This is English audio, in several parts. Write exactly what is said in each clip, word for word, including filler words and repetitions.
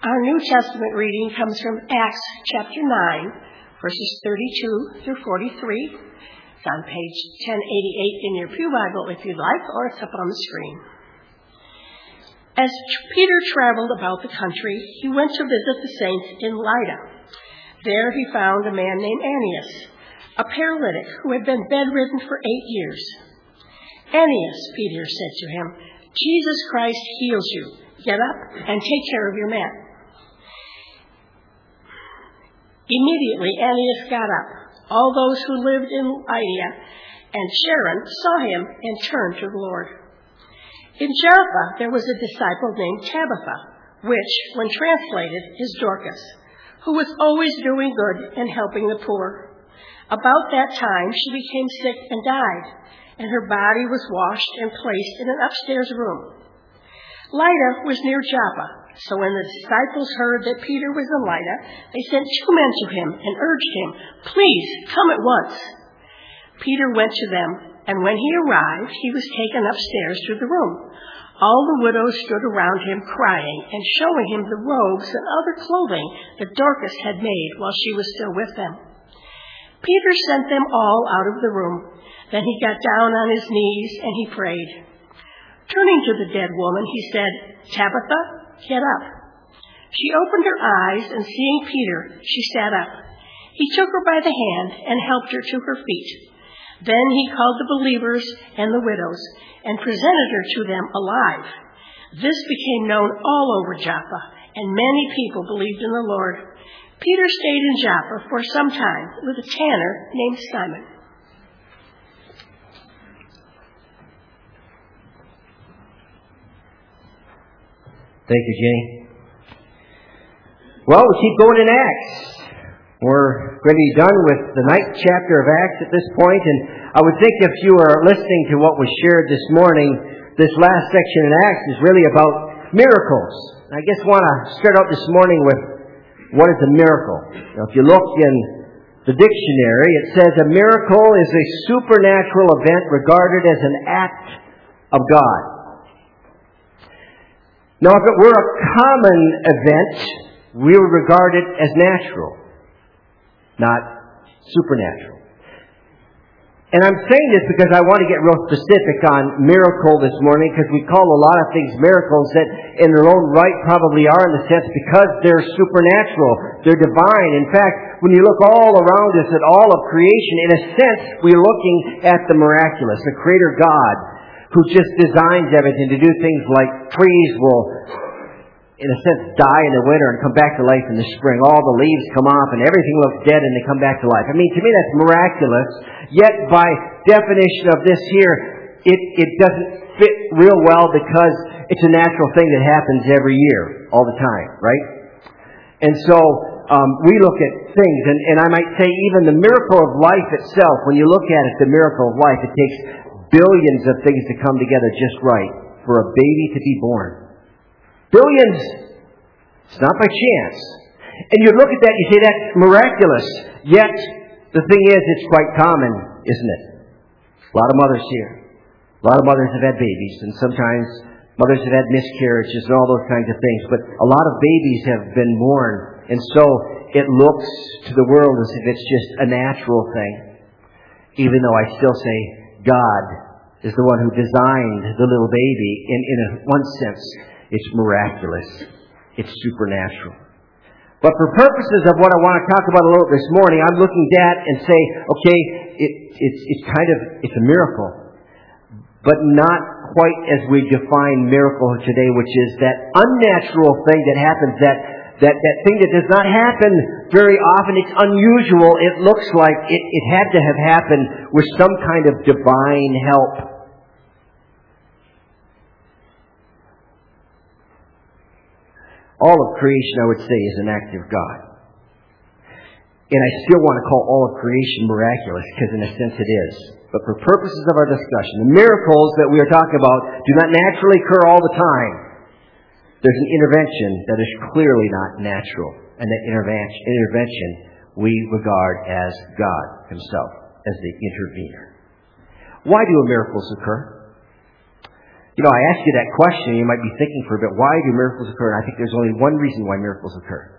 Our New Testament reading comes from Acts chapter nine, verses thirty-two through forty-three. It's on page ten eighty-eight in your Pew Bible if you'd like, or it's up on the screen. As Peter traveled about the country, he went to visit the saints in Lydda. There he found a man named Aeneas, a paralytic who had been bedridden for eight years. "Aeneas," Peter said to him, "Jesus Christ heals you. Get up and take care of your man." Immediately Aeneas got up. All those who lived in Lydda and Sharon saw him and turned to the Lord. In Joppa there was a disciple named Tabitha, which, when translated, is Dorcas, who was always doing good and helping the poor. About that time she became sick and died, and her body was washed and placed in an upstairs room. Lydda was near Joppa, so when the disciples heard that Peter was in Lydda, they sent two men to him and urged him, "Please, come at once." Peter went to them, and when he arrived, he was taken upstairs to the room. All the widows stood around him crying and showing him the robes and other clothing that Dorcas had made while she was still with them. Peter sent them all out of the room. Then he got down on his knees and he prayed. Turning to the dead woman, he said, "Tabitha, get up." She opened her eyes, and seeing Peter, she sat up. He took her by the hand and helped her to her feet. Then he called the believers and the widows and presented her to them alive. This became known all over Joppa, and many people believed in the Lord. Peter stayed in Joppa for some time with a tanner named Simon. Thank you, Jenny. Well, we keep going in Acts. We're going to be done with the ninth chapter of Acts at this point, and I would think if you are listening to what was shared this morning, this last section in Acts is really about miracles. I guess I want to start out this morning with what is a miracle. Now, if you look in the dictionary, it says a miracle is a supernatural event regarded as an act of God. Now, if it were a common event, we would regard it as natural, not supernatural. And I'm saying this because I want to get real specific on miracle this morning, because we call a lot of things miracles that in their own right probably are, in a sense, because they're supernatural. They're divine. In fact, when you look all around us at all of creation, in a sense, we're looking at the miraculous, the Creator God, who just designs everything to do things like trees will, in a sense, die in the winter and come back to life in the spring. All the leaves come off and everything looks dead and they come back to life. I mean, to me that's miraculous. Yet by definition of this here, it, it doesn't fit real well because it's a natural thing that happens every year, all the time, right? And so um, we look at things, and, and I might say even the miracle of life itself, when you look at it, the miracle of life, it takes billions of things to come together just right for a baby to be born. Billions! It's not by chance. And you look at that and you say that's miraculous. Yet, the thing is, it's quite common, isn't it? A lot of mothers here. A lot of mothers have had babies, and sometimes mothers have had miscarriages and all those kinds of things. But a lot of babies have been born, and so it looks to the world as if it's just a natural thing. Even though I still say God is the one who designed the little baby. In, in a, one sense, it's miraculous. It's supernatural. But for purposes of what I want to talk about a little this morning, I'm looking at and say, okay, it, it's, it's kind of, it's a miracle. But not quite as we define miracle today, which is that unnatural thing that happens, that That, that thing that does not happen very often. It's unusual. It looks like it, it had to have happened with some kind of divine help. All of creation, I would say, is an act of God. And I still want to call all of creation miraculous, because in a sense it is. But for purposes of our discussion, the miracles that we are talking about do not naturally occur all the time. There's an intervention that is clearly not natural. And that intervention we regard as God Himself, as the intervener. Why do miracles occur? You know, I ask you that question, and you might be thinking for a bit, why do miracles occur? And I think there's only one reason why miracles occur.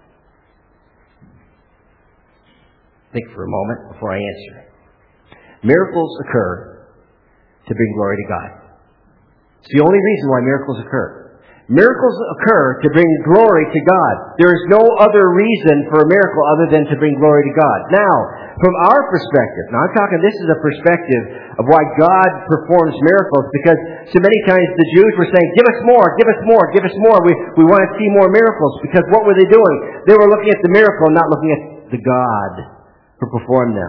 Think for a moment before I answer. Miracles occur to bring glory to God. It's the only reason why miracles occur. Miracles occur to bring glory to God. There is no other reason for a miracle other than to bring glory to God. Now, from our perspective, now I'm talking, this is a perspective of why God performs miracles, because so many times the Jews were saying, give us more, give us more, give us more. We, we want to see more miracles. Because what were they doing? They were looking at the miracle, not looking at the God who performed them.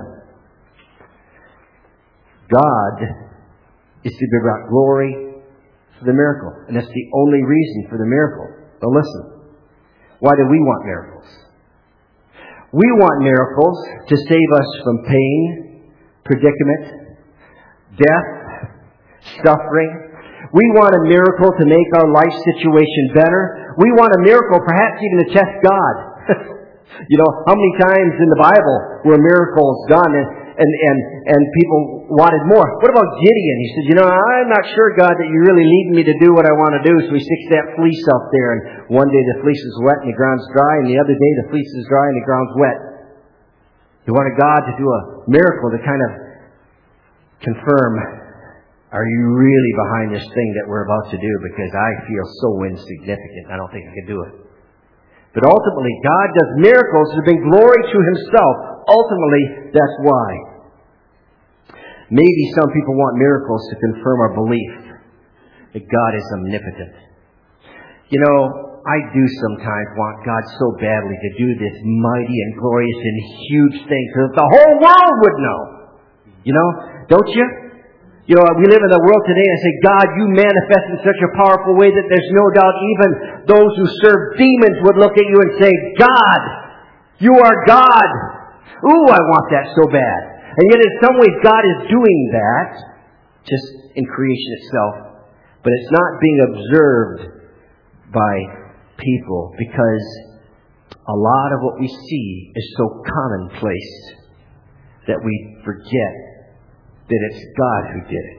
God is to be brought glory for the miracle. And that's the only reason for the miracle. But listen, why do we want miracles? We want miracles to save us from pain, predicament, death, suffering. We want a miracle to make our life situation better. We want a miracle perhaps even to test God. You know, how many times in the Bible were miracles done and, and, and, and people wanted more? What about Gideon? He said, you know, I'm not sure, God, that you really lead me to do what I want to do. So he sticks that fleece up there, and one day the fleece is wet and the ground's dry, and the other day the fleece is dry and the ground's wet. He wanted God to do a miracle to kind of confirm, are you really behind this thing that we're about to do? Because I feel so insignificant. I don't think I can do it. But ultimately, God does miracles to bring glory to Himself. Ultimately, that's why. Maybe some people want miracles to confirm our belief that God is omnipotent. You know, I do sometimes want God so badly to do this mighty and glorious and huge thing so that the whole world would know. You know, don't you? You know, we live in a world today and say, God, you manifest in such a powerful way that there's no doubt even those who serve demons would look at you and say, God, you are God. Ooh, I want that so bad. And yet in some ways God is doing that just in creation itself. But it's not being observed by people because a lot of what we see is so commonplace that we forget that it's God who did it.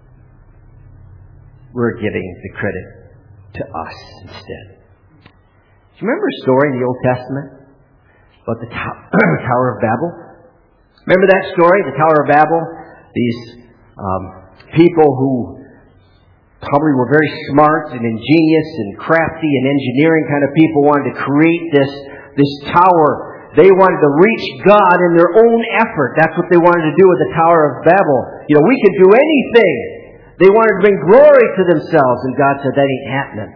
We're giving the credit to us instead. Do you remember a story in the Old Testament about the Tower of Babel? Remember that story, the Tower of Babel? These um, people who probably were very smart and ingenious and crafty and engineering kind of people wanted to create this, this tower. They wanted to reach God in their own effort. That's what they wanted to do with the Tower of Babel. You know, we can do anything. They wanted to bring glory to themselves. And God said, that ain't happening.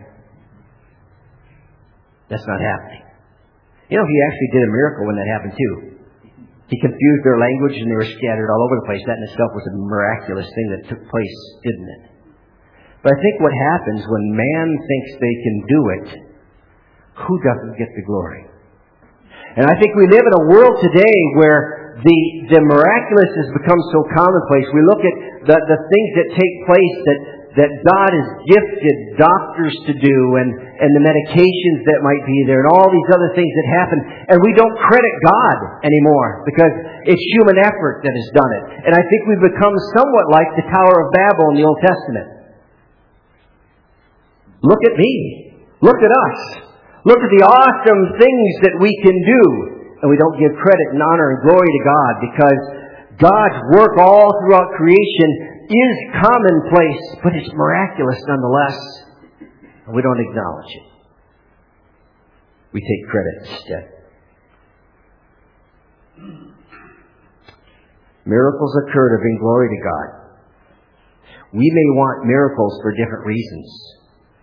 That's not happening. You know, He actually did a miracle when that happened too. He confused their language and they were scattered all over the place. That in itself was a miraculous thing that took place, didn't it? But I think what happens when man thinks they can do it, who doesn't get the glory? And I think we live in a world today where the, the miraculous has become so commonplace. We look at the, the things that take place that, that God has gifted doctors to do and, and the medications that might be there and all these other things that happen. And we don't credit God anymore because it's human effort that has done it. And I think we've become somewhat like the Tower of Babel in the Old Testament. Look at me. Look at us. Look at the awesome things that we can do. And we don't give credit and honor and glory to God because God's work all throughout creation is commonplace, but it's miraculous nonetheless. And we don't acknowledge it. We take credit instead. Miracles occur to bring glory to God. We may want miracles for different reasons.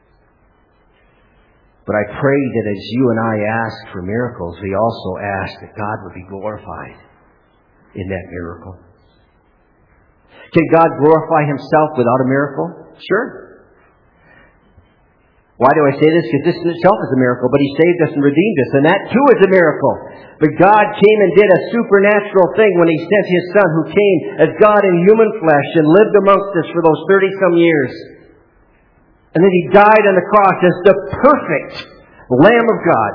But I pray that as you and I ask for miracles, we also ask that God would be glorified in that miracle. Can God glorify Himself without a miracle? Sure. Why do I say this? Because this in itself is a miracle, but He saved us and redeemed us, and that too is a miracle. But God came and did a supernatural thing when He sent His Son, who came as God in human flesh and lived amongst us for those thirty-some years. And then He died on the cross as the perfect Lamb of God.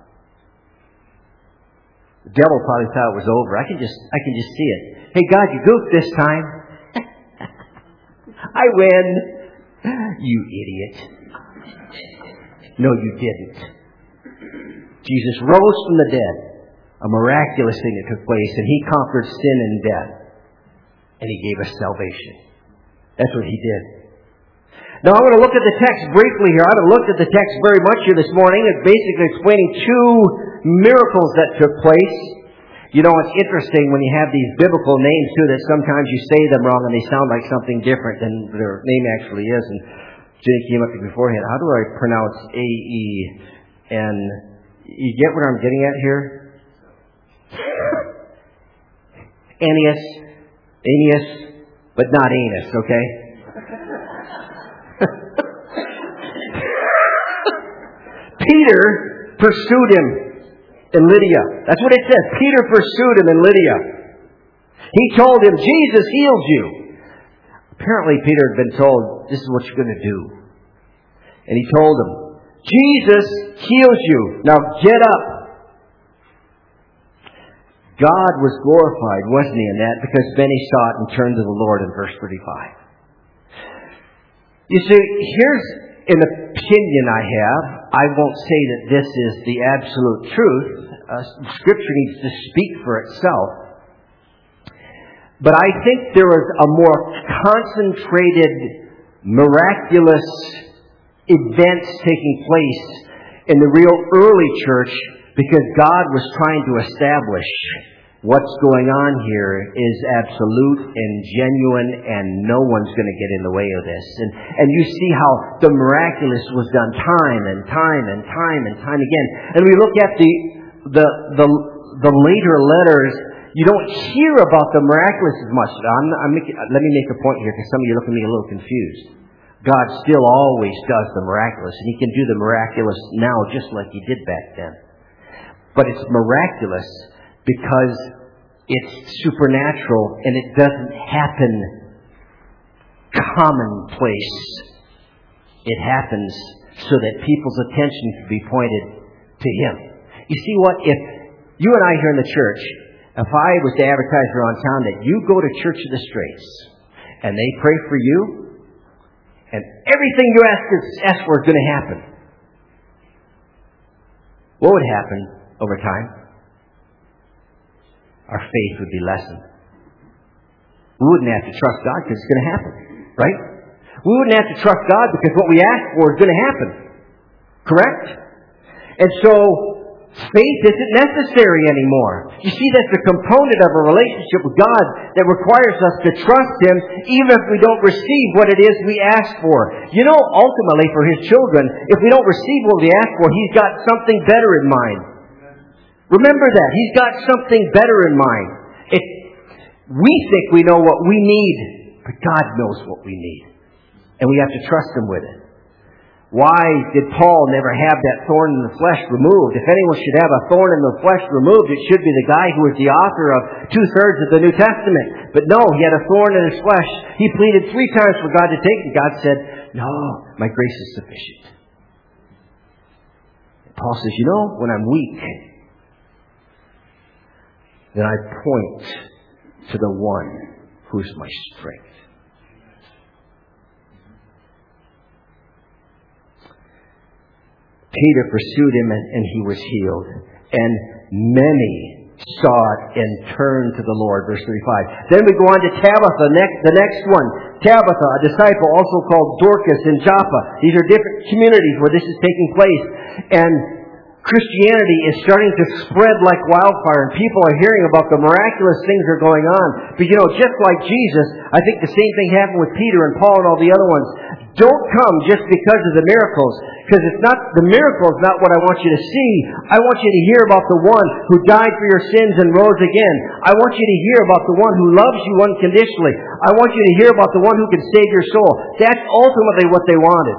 The devil probably thought it was over. I can just, I can just see it. Hey, God, you goofed this time. I win. You idiot. No, you didn't. Jesus rose from the dead. A miraculous thing that took place, and He conquered sin and death. And He gave us salvation. That's what He did. Now I'm going to look at the text briefly here. I haven't looked at the text very much here this morning. It's basically explaining two miracles that took place. You know, it's interesting when you have these biblical names too, that sometimes you say them wrong and they sound like something different than their name actually is. And Jenny came up to me beforehand. How do I pronounce A E? And you get what I'm getting at here? Aeneas, Aeneas, but not anus, okay? Peter pursued him in Lydia. That's what it says. Peter pursued him in Lydia. He told him, Jesus healed you. Apparently Peter had been told, this is what you're going to do. And he told him, Jesus heals you. Now get up. God was glorified, wasn't He, in that? Because then he saw it and turned to the Lord in verse thirty-five. You see, here's an opinion I have. I won't say that this is the absolute truth. Uh, Scripture needs to speak for itself. But I think there was a more concentrated, miraculous events taking place in the real early church because God was trying to establish what's going on here is absolute and genuine, and no one's going to get in the way of this. And, and you see how the miraculous was done time and time and time and time again. And we look at the the the, the later letters, you don't hear about the miraculous as much. I'm, I'm making, let me make a point here, because some of you look at me a little confused. God still always does the miraculous, and He can do the miraculous now just like He did back then. But it's miraculous because it's supernatural and it doesn't happen commonplace. It happens so that people's attention can be pointed to Him. You see what? If you and I here in the church, if I was to advertise around town that you go to Church of the Straits and they pray for you and everything you ask, ask for is going to happen, what would happen over time? Our faith would be lessened. We wouldn't have to trust God because it's going to happen, right? We wouldn't have to trust God because what we ask for is going to happen. Correct? And so, faith isn't necessary anymore. You see, that's a component of a relationship with God that requires us to trust Him even if we don't receive what it is we ask for. You know, ultimately for His children, if we don't receive what we ask for, He's got something better in mind. Remember that. He's got something better in mind. It, we think we know what we need, but God knows what we need. And we have to trust Him with it. Why did Paul never have that thorn in the flesh removed? If anyone should have a thorn in the flesh removed, it should be the guy who was the author of two-thirds of the New Testament. But no, he had a thorn in his flesh. He pleaded three times for God to take it. God said, no, my grace is sufficient. And Paul says, you know, when I'm weak, then I point to the one who's my strength. Peter pursued him and, and he was healed. And many saw it and turned to the Lord. Verse thirty-five. Then we go on to Tabitha, next, the next one. Tabitha, a disciple also called Dorcas in Joppa. These are different communities where this is taking place. And Christianity is starting to spread like wildfire, and people are hearing about the miraculous things that are going on. But you know, just like Jesus, I think the same thing happened with Peter and Paul and all the other ones. Don't come just because of the miracles, because it's not the miracle is not what I want you to see. I want you to hear about the one who died for your sins and rose again. I want you to hear about the one who loves you unconditionally. I want you to hear about the one who can save your soul. That's ultimately what they wanted.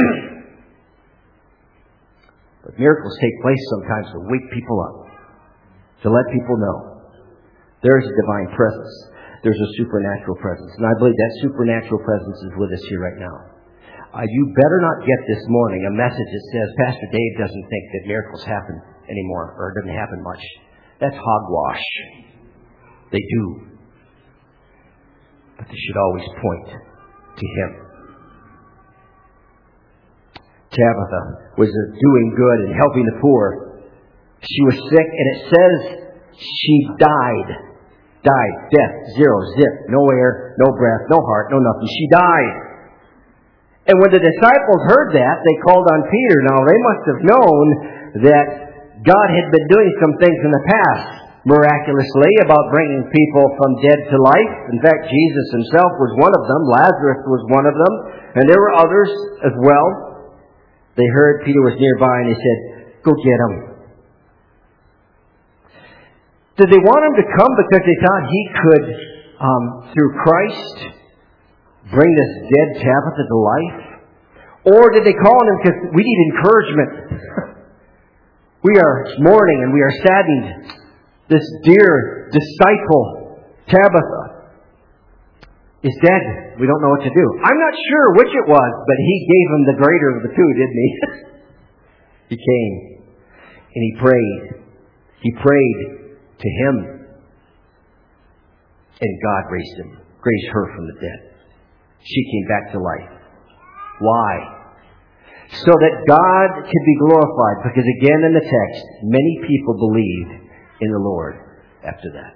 But miracles take place sometimes to wake people up, to let people know there is a divine presence. There's a supernatural presence. And I believe that supernatural presence is with us here right now. Uh, you better not get this morning a message that says, Pastor Dave doesn't think that miracles happen anymore, or it doesn't happen much. That's hogwash. They do. But they should always point to Him. Tabitha was doing good and helping the poor. She was sick, and it says she died. Died. Death. Zero. Zip. No air, no breath, no heart, no nothing. She died. And when the disciples heard that, they called on Peter. Now, they must have known that God had been doing some things in the past, miraculously, about bringing people from dead to life. In fact, Jesus himself was one of them. Lazarus was one of them. And there were others as well. They heard Peter was nearby, and they said, "Go get him." Did they want him to come because they thought he could, um, through Christ, bring this dead Tabitha to life? Or did they call on him because we need encouragement? We are mourning and we are saddened. This dear disciple, Tabitha, is dead. We don't know what to do. I'm not sure which it was, but he gave him the greater of the two, didn't he? He came and he prayed. He prayed to him. And God raised him, raised her from the dead. She came back to life. Why? So that God could be glorified. Because again in the text, many people believed in the Lord after that.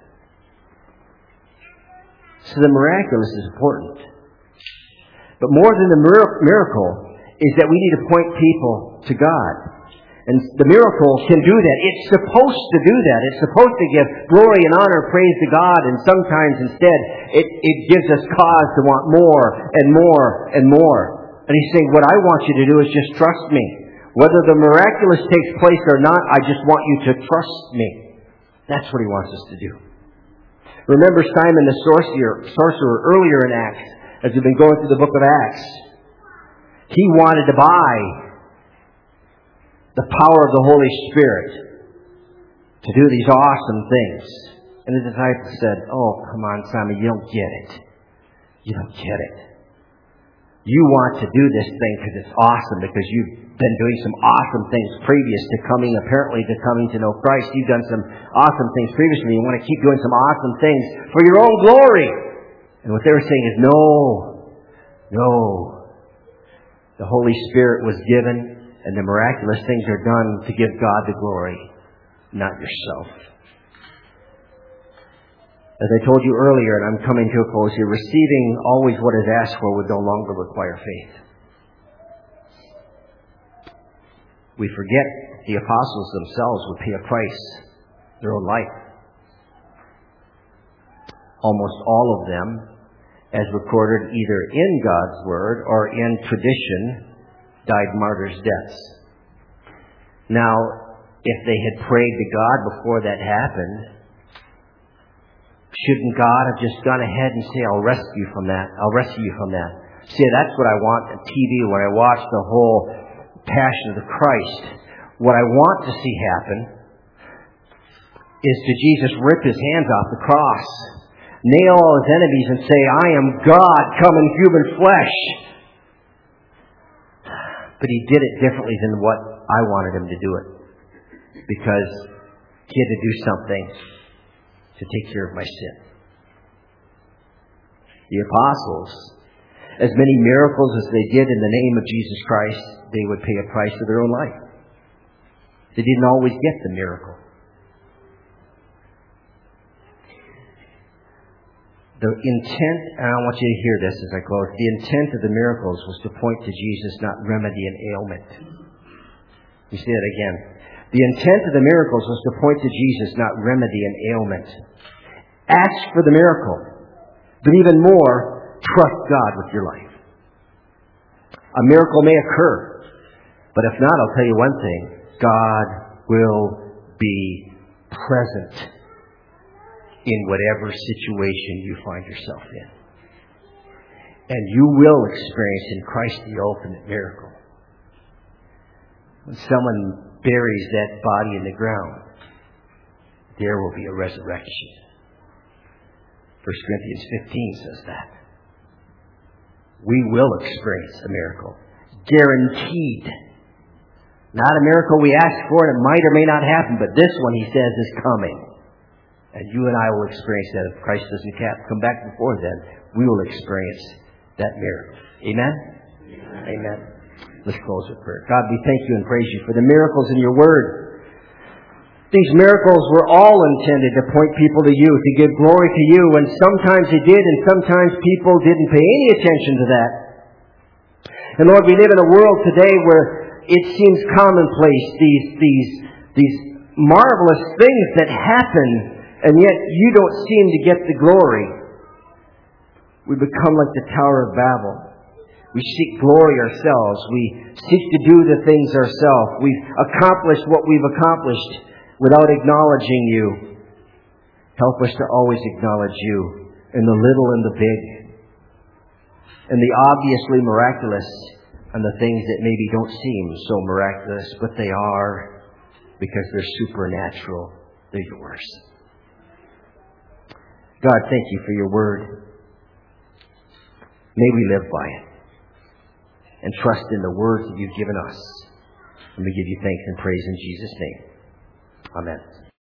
So the miraculous is important. But more than the miracle is that we need to point people to God. And the miracle can do that. It's supposed to do that. It's supposed to give glory and honor, praise to God. And sometimes instead, it, it gives us cause to want more and more and more. And he's saying, what I want you to do is just trust me. Whether the miraculous takes place or not, I just want you to trust me. That's what he wants us to do. Remember Simon the sorcerer, sorcerer earlier in Acts, as we've been going through the book of Acts. He wanted to buy the power of the Holy Spirit to do these awesome things. And the disciples said, "Oh, come on, Simon, you don't get it. You don't get it. You want to do this thing because it's awesome, because you've been doing some awesome things previous to coming, apparently to coming to know Christ. You've done some awesome things previously. You want to keep doing some awesome things for your own glory." And what they were saying is, no, no. The Holy Spirit was given, and the miraculous things are done to give God the glory, not yourself. As I told you earlier, and I'm coming to a close here, receiving always what is asked for would no longer require faith. We forget the apostles themselves would pay a price, their own life. Almost all of them, as recorded either in God's Word or in tradition, died martyrs' deaths. Now, if they had prayed to God before that happened, shouldn't God have just gone ahead and say, "I'll rescue you from that. I'll rescue you from that"? See, that's what I want on T V when I watch the whole Passion of the Christ. What I want to see happen is to Jesus rip his hands off the cross, nail all his enemies, and say, "I am God come in human flesh." But he did it differently than what I wanted him to do it. Because he had to do something to take care of my sin. The apostles, as many miracles as they did in the name of Jesus Christ, they would pay a price of their own life. They didn't always get the miracle. The intent, and I want you to hear this as I close, the intent of the miracles was to point to Jesus, not remedy an ailment. You see that again. The intent of the miracles was to point to Jesus, not remedy an ailment. Ask for the miracle, but even more, trust God with your life. A miracle may occur, but if not, I'll tell you one thing. God will be present in whatever situation you find yourself in. And you will experience in Christ the ultimate miracle. When someone buries that body in the ground, there will be a resurrection. First Corinthians fifteen says that. We will experience a miracle. Guaranteed. Not a miracle we ask for, and it might or may not happen, but this one, he says, is coming. And you and I will experience that. If Christ doesn't come back before then, we will experience that miracle. Amen? Amen. Amen. Let's close with prayer. God, we thank you and praise you for the miracles in your word. These miracles were all intended to point people to you, to give glory to you, and sometimes they did, and sometimes people didn't pay any attention to that. And Lord, we live in a world today where it seems commonplace, these, these, these marvelous things that happen, and yet you don't seem to get the glory. We become like the Tower of Babel. We seek glory ourselves. We seek to do the things ourselves. We've accomplished what we've accomplished without acknowledging you. Help us to always acknowledge you in the little and the big, in the obviously miraculous and the things that maybe don't seem so miraculous, but they are because they're supernatural. They're yours. God, thank you for your word. May we live by it and trust in the words that you've given us. And we give you thanks and praise in Jesus' name. Amen.